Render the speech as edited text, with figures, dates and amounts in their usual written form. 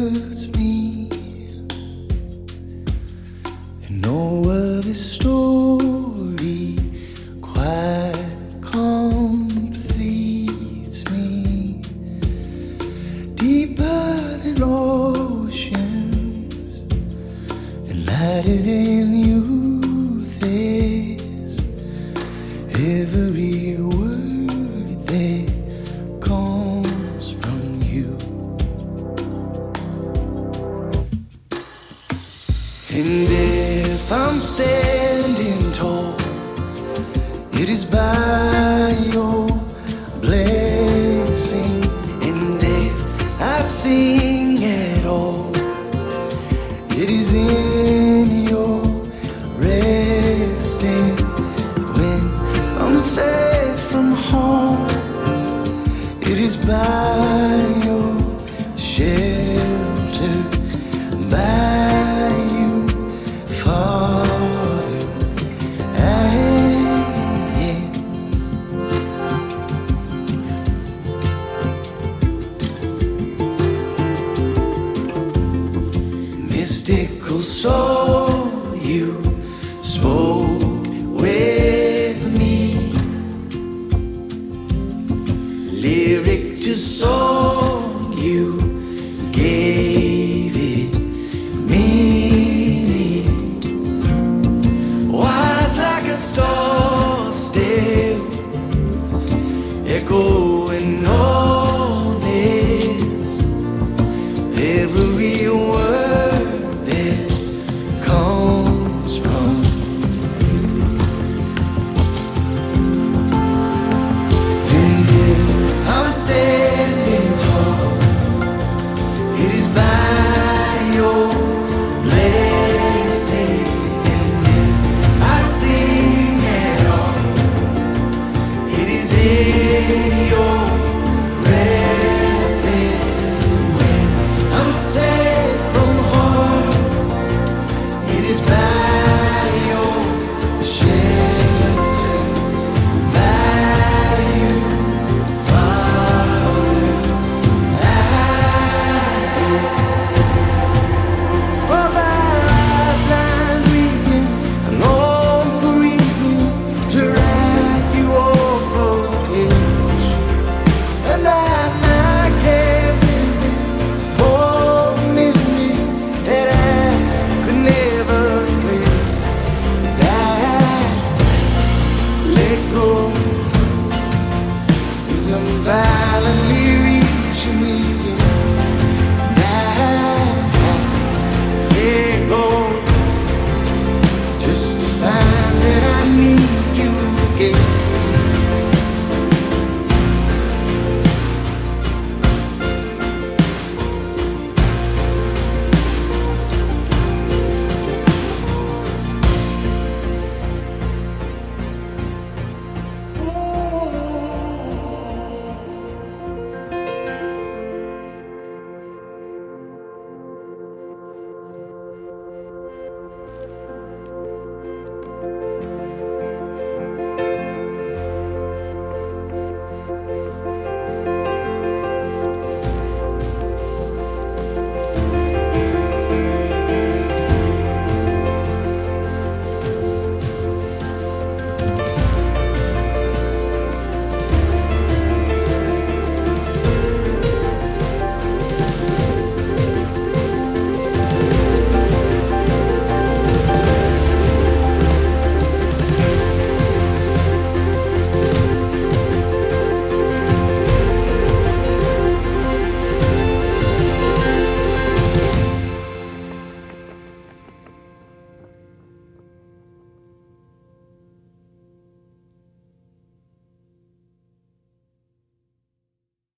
hurts me, and no other story quite completes me. Deeper than oceans and lighter than youth is every word that comes from you. And if I'm standing tall, it is by your blessing. And if I sing at all, it is in your resting. When I'm safe from home, it is by your shelter, by you, Father. Mystical soul, you spoke with me. Lyric to song, you gave it meaning. Wise like a star still, echoing honest, every word that comes from you. And if I'm standing tall, it is by your blessing. And if I sing at all, it is in your